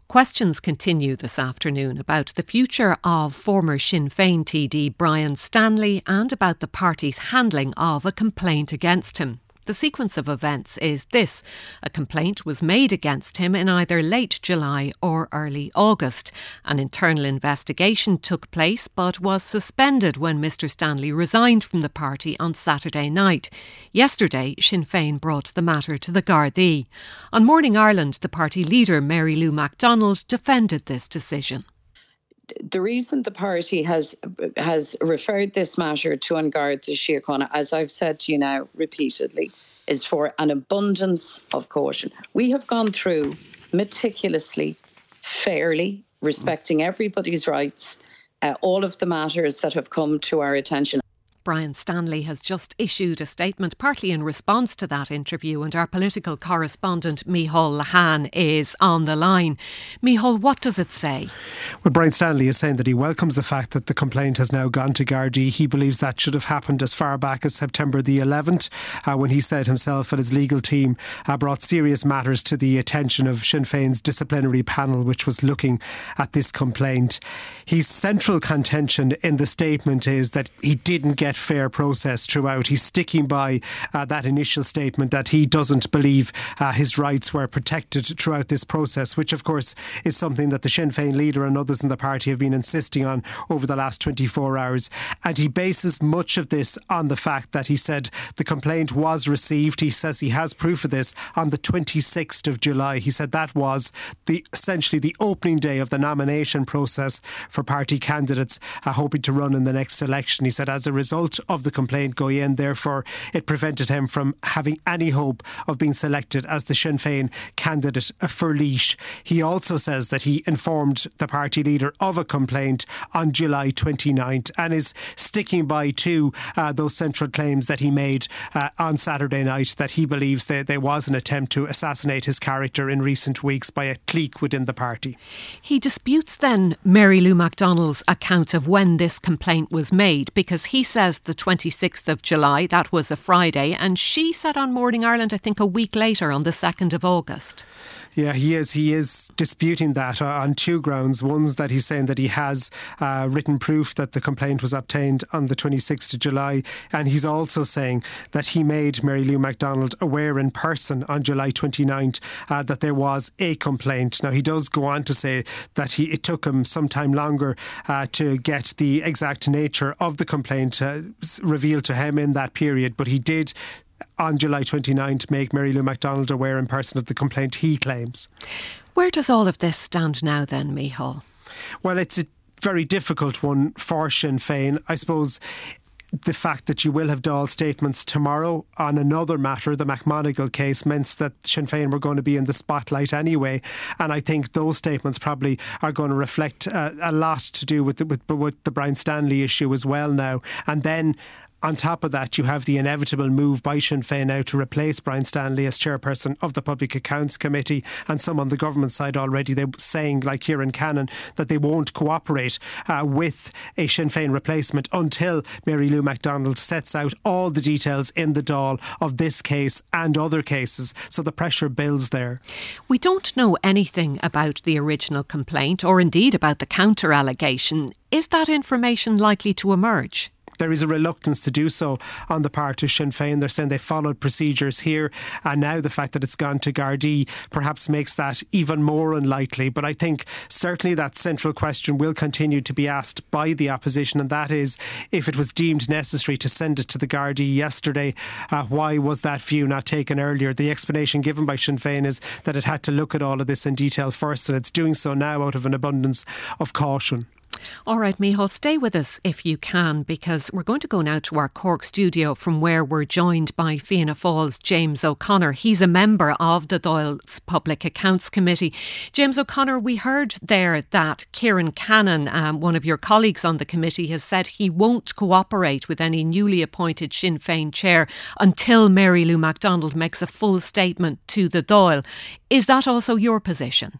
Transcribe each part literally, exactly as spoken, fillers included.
Questions continue this afternoon about the future of former Sinn Féin T D Brian Stanley and about the party's handling of a complaint against him. The sequence of events is this. A complaint was made against him in either late July or early August. An internal investigation took place but was suspended when Mr Stanley resigned from the party on Saturday night. Yesterday, Sinn Féin brought the matter to the Gardaí. On Morning Ireland, the party leader Mary Lou McDonald defended this decision. The reason the party has has referred this matter to An Garda Síochána, as I've said to you now repeatedly, is for an abundance of caution. We have gone through meticulously, fairly, respecting everybody's rights, uh, all of the matters that have come to our attention. Brian Stanley has just issued a statement partly in response to that interview, and our political correspondent Micheál Lehane is on the line. Micheál, what does it say? Well, Brian Stanley is saying that he welcomes the fact that the complaint has now gone to Gardaí. He believes that should have happened as far back as September the eleventh, uh, when he said himself and his legal team uh, brought serious matters to the attention of Sinn Féin's disciplinary panel, which was looking at this complaint. His central contention in the statement is that he didn't get fair process throughout. He's sticking by uh, that initial statement that he doesn't believe uh, his rights were protected throughout this process, which of course is something that the Sinn Féin leader and others in the party have been insisting on over the last twenty-four hours. And he bases much of this on the fact that he said the complaint was received. He says he has proof of this on the twenty-sixth of July. He said that was the essentially the opening day of the nomination process for party candidates uh, hoping to run in the next election. He said as a result of the complaint going in, therefore it prevented him from having any hope of being selected as the Sinn Féin candidate for Laois. He also says that he informed the party leader of a complaint on July twenty-ninth and is sticking by to uh, those central claims that he made uh, on Saturday night, that he believes that there was an attempt to assassinate his character in recent weeks by a clique within the party. He disputes then Mary Lou McDonald's account of when this complaint was made, because he says the twenty-sixth of July, that was a Friday, and she said on Morning Ireland, I think a week later, on the second of August. Yeah, he is. He is disputing that on two grounds. One's that he's saying that he has uh, written proof that the complaint was obtained on the twenty-sixth of July, and he's also saying that he made Mary Lou McDonald aware in person on July twenty-ninth uh, that there was a complaint. Now, he does go on to say that he, it took him some time longer uh, to get the exact nature of the complaint uh, revealed to him in that period, but he did on July twenty-ninth make Mary Lou McDonald aware in person of the complaint he claims. Where does all of this stand now then, Micheál? Well, it's a very difficult one for Sinn Féin. I suppose the fact that you will have Dáil statements tomorrow on another matter, the McMonigal case, meant that Sinn Féin were going to be in the spotlight anyway, and I think those statements probably are going to reflect uh, a lot to do with the, with, with the Brian Stanley issue as well now. And then on top of that, you have the inevitable move by Sinn Féin now to replace Brian Stanley as chairperson of the Public Accounts Committee, and some on the government side already they're saying, like Kieran Cannon, that they won't cooperate uh, with a Sinn Féin replacement until Mary Lou McDonald sets out all the details in the Dáil of this case and other cases. So the pressure builds there. We don't know anything about the original complaint, or indeed about the counter allegation. Is that information likely to emerge? There is a reluctance to do so on the part of Sinn Féin. They're saying they followed procedures here, and now the fact that it's gone to Gardaí perhaps makes that even more unlikely. But I think certainly that central question will continue to be asked by the opposition, and that is, if it was deemed necessary to send it to the Gardaí yesterday, uh, why was that view not taken earlier? The explanation given by Sinn Féin is that it had to look at all of this in detail first, and it's doing so now out of an abundance of caution. All right, Micheál, stay with us if you can, because we're going to go now to our Cork studio, from where we're joined by Fianna Fáil's James O'Connor. He's a member of the Dáil's Public Accounts Committee. James O'Connor, we heard there that Kieran Cannon, um, one of your colleagues on the committee, has said he won't cooperate with any newly appointed Sinn Féin chair until Mary Lou McDonald makes a full statement to the Dáil. Is that also your position?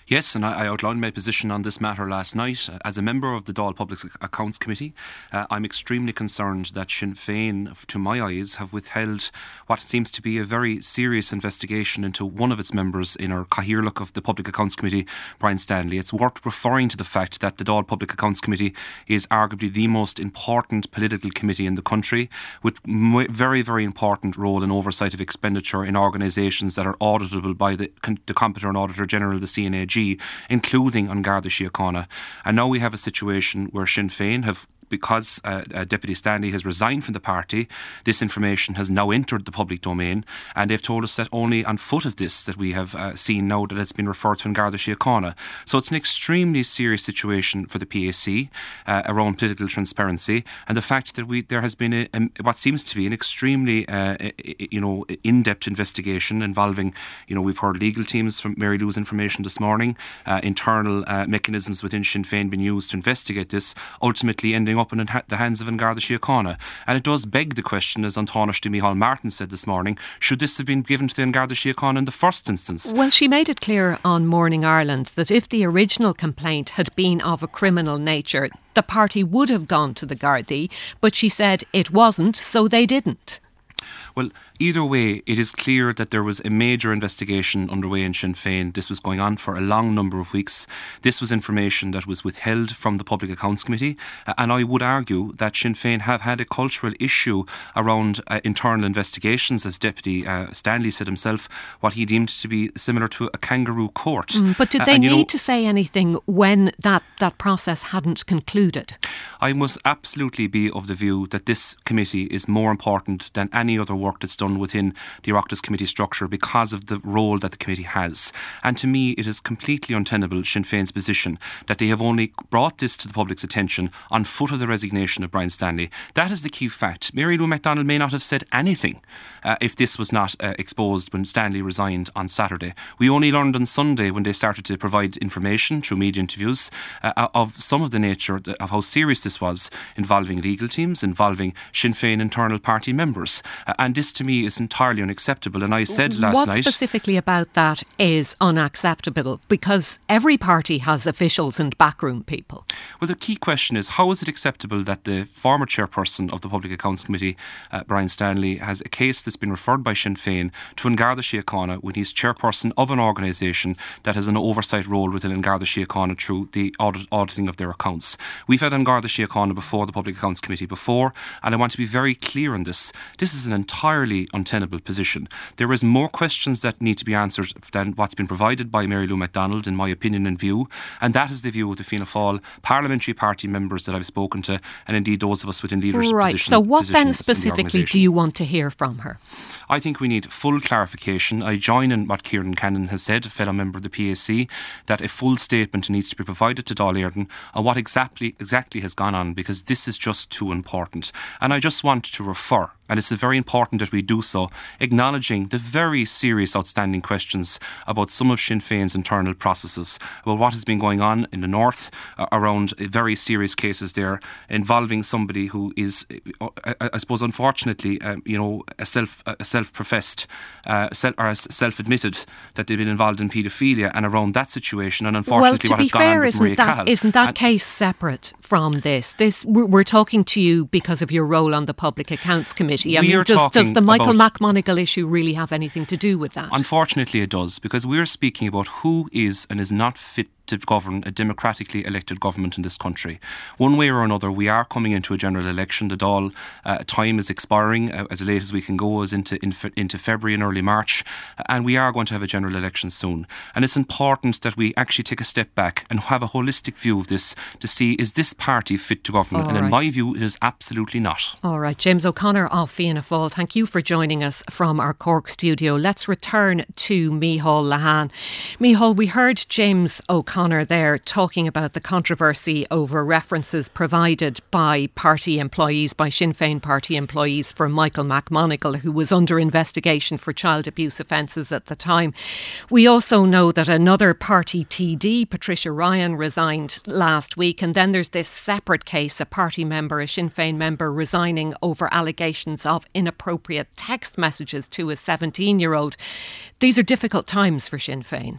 Yes, and I outlined my position on this matter last night. As a member of the Dáil Public Accounts Committee, uh, I'm extremely concerned that Sinn Féin, to my eyes, have withheld what seems to be a very serious investigation into one of its members in our Cathaoirleach of the Public Accounts Committee, Brian Stanley. It's worth referring to the fact that the Dáil Public Accounts Committee is arguably the most important political committee in the country, with m- very, very important role in oversight of expenditure in organisations that are auditable by the, the Comptroller and Auditor General, the C N A G, including on Garda Síochána. And now we have a situation where Sinn Féin have, because uh, uh, Deputy Stanley has resigned from the party, this information has now entered the public domain, and they've told us that only on foot of this that we have uh, seen now that it's been referred to in Garda Síochána. So it's an extremely serious situation for the P A C uh, around political transparency, and the fact that we there has been a, a, what seems to be an extremely uh, you know in-depth investigation involving, you know, we've heard legal teams from Mary Lou's information this morning, uh, internal uh, mechanisms within Sinn Féin being used to investigate this, ultimately ending up up in the hands of An Garda Síochána. And it does beg the question, as An Taoiseach Micheál Martin said this morning, should this have been given to the An Garda Síochána in the first instance? Well, she made it clear on Morning Ireland that if the original complaint had been of a criminal nature, the party would have gone to the Gardaí, but she said it wasn't, so they didn't. Well, either way, it is clear that there was a major investigation underway in Sinn Féin. This was going on for a long number of weeks. This was information that was withheld from the Public Accounts Committee. Uh, and I would argue that Sinn Féin have had a cultural issue around uh, internal investigations, as Deputy uh, Stanley said himself, what he deemed to be similar to a kangaroo court. Mm, but did they uh, need know, to say anything when that, that process hadn't concluded? I must absolutely be of the view that this committee is more important than any other work that's done within the Oireachtas committee structure because of the role that the committee has. And to me, it is completely untenable, Sinn Féin's position, that they have only brought this to the public's attention on foot of the resignation of Brian Stanley. That is the key fact. Mary Lou McDonald may not have said anything uh, if this was not uh, exposed when Stanley resigned on Saturday. We only learned on Sunday, when they started to provide information through media interviews, uh, of some of the nature of how serious this was, involving legal teams, involving Sinn Féin internal party members. Uh, and this to me is entirely unacceptable. And I said last what night... What specifically about that is unacceptable? Because every party has officials and backroom people. Well, the key question is, how is it acceptable that the former chairperson of the Public Accounts Committee, uh, Brian Stanley, has a case that's been referred by Sinn Féin to An Garda Síochána when he's chairperson of an organisation that has an oversight role within An Garda Síochána through the audit, auditing of their accounts. We've had An Garda Síochána before the Public Accounts Committee before, and I want to be very clear on this. This is an entirely untenable position. There is more questions that need to be answered than what's been provided by Mary Lou McDonald, in my opinion and view, and that is the view of the Fianna Fáil parliamentary party members that I've spoken to, and indeed those of us within leadership right. positions. So what then specifically do you want to hear from her? I think we need full clarification. I join in what Kieran Cannon has said, a fellow member of the P A C, that a full statement needs to be provided to Dáil Éireann on what exactly exactly has gone on, because this is just too important. And I just want to refer, and it's very important that we do so, acknowledging the very serious outstanding questions about some of Sinn Féin's internal processes, about what has been going on in the north, uh, around very serious cases there involving somebody who is, uh, I, I suppose, unfortunately, uh, you know, a self a self-professed uh, self, or a self-admitted that they've been involved in paedophilia, and around that situation, and unfortunately well, what has gone on with Maria that, Cahill. Isn't that and case separate from this? This we're, we're talking to you because of your role on the Public Accounts Committee. I we mean, are does, does the Michael about, McMonigle issue really have anything to do with that? Unfortunately it does, because we're speaking about who is and is not fit to govern a democratically elected government in this country. One way or another, we are coming into a general election. The Dáil uh, time is expiring, uh, as late as we can go, is into in, into February and early March, uh, and we are going to have a general election soon. And it's important that we actually take a step back and have a holistic view of this to see, is this party fit to govern? All and right. In my view, it is absolutely not. All right, James O'Connor of Fianna Fáil, thank you for joining us from our Cork studio. Let's return to Micheál Lehane. Micheál, we heard James O'Connor there talking about the controversy over references provided by party employees, by Sinn Féin party employees, for Michael McMonigle, who was under investigation for child abuse offences at the time. We also know that another party T D, Patricia Ryan, resigned last week, and then there's this separate case, a party member, a Sinn Féin member, resigning over allegations of inappropriate text messages to a seventeen-year-old. These are difficult times for Sinn Féin.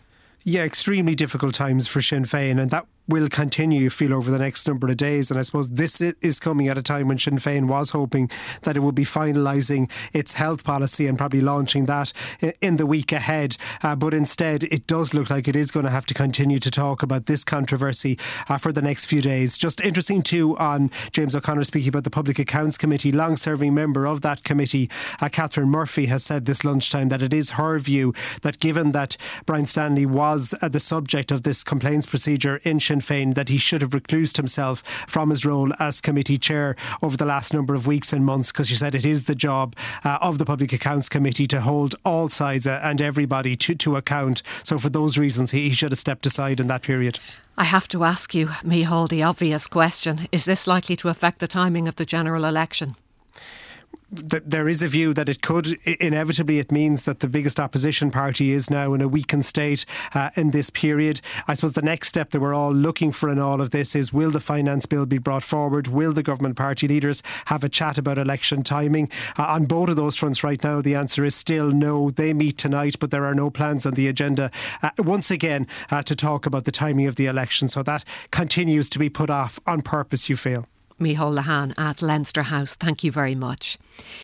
Yeah, extremely difficult times for Sinn Féin, and that will continue, you feel, over the next number of days. And I suppose this is coming at a time when Sinn Féin was hoping that it would be finalising its health policy and probably launching that in the week ahead. Uh, but instead, it does look like it is going to have to continue to talk about this controversy uh, for the next few days. Just interesting too, on James O'Connor speaking about the Public Accounts Committee, long-serving member of that committee, uh, Catherine Murphy, has said this lunchtime that it is her view that given that Brian Stanley was uh, the subject of this complaints procedure in Sinn Féin, that he should have reclused himself from his role as committee chair over the last number of weeks and months, because she said it is the job uh, of the Public Accounts Committee to hold all sides uh, and everybody to, to account. So for those reasons he, he should have stepped aside in that period. I have to ask you, Micheál, the obvious question. Is this likely to affect the timing of the general election? There is a view that it could. Inevitably, it means that the biggest opposition party is now in a weakened state uh, in this period. I suppose the next step that we're all looking for in all of this is, will the finance bill be brought forward? Will the government party leaders have a chat about election timing? Uh, on both of those fronts right now, the answer is still no. They meet tonight, but there are no plans on the agenda uh, once again uh, to talk about the timing of the election. So that continues to be put off on purpose, you feel. Micheál Lehane at Leinster House, thank you very much.